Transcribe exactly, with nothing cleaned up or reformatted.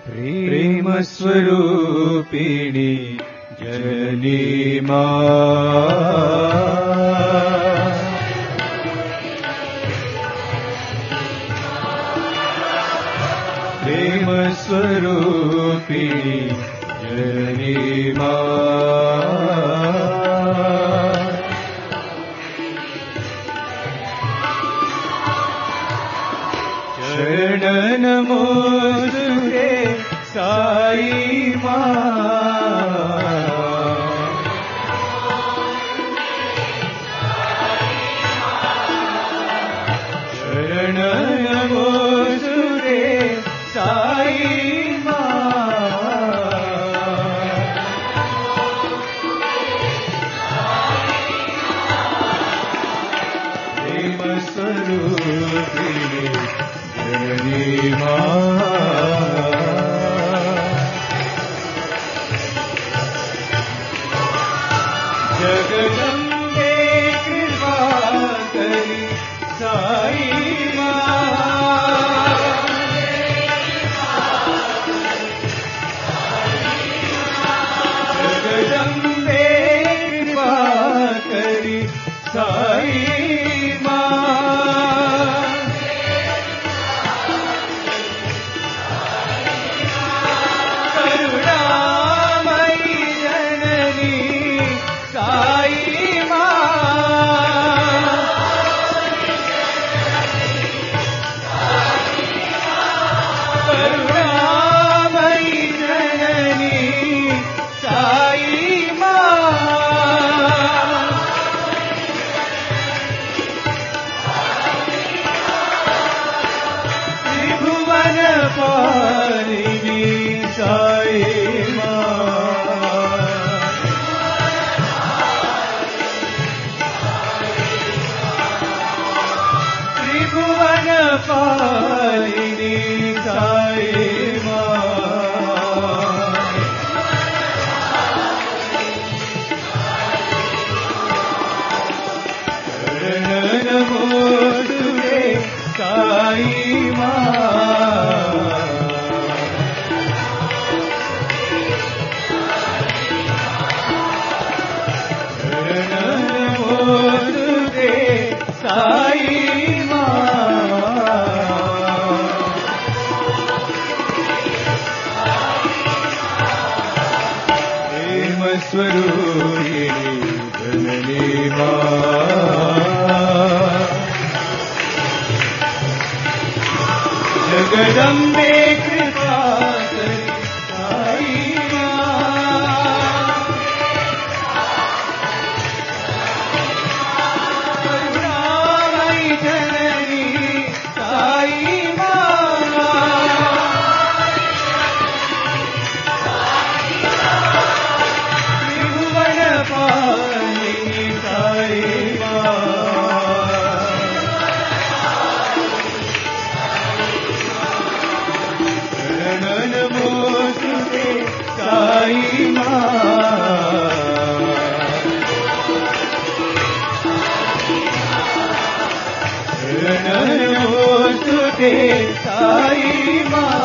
ప్రేమ స్వరూపిణి జననీ మా ప్రేమ స్వరూపిణి జననీ మా శరణమోస్తుతే సాయి మా శరణమోస్తుతే సాయి మా ప్రేమ స్వరూపిణి జననీ మా జగదంబే కృపాకరి సాయి మా జగదంబే కృపాకరి సాయి మా కరుణామయి జననీ సాయి మా కరుణామయి జననీ సాయి మా త్రిభువన పాలిని సాయి మా త్రిభువన పాలిని సాయి మా శరణమోస్తుతే సాయి మా శరణమోస్తుతే సాయి మా ప్రేమ స్వరూపిణి జననీ మా జగదంబే కృపాకరి సాయి మా కరుణామయి జననీ సాయి మా త్రిభువన పాలిని సాయి మా శరణమోస్తుతే సాయి మా శరణమోస్తుతే సాయి మా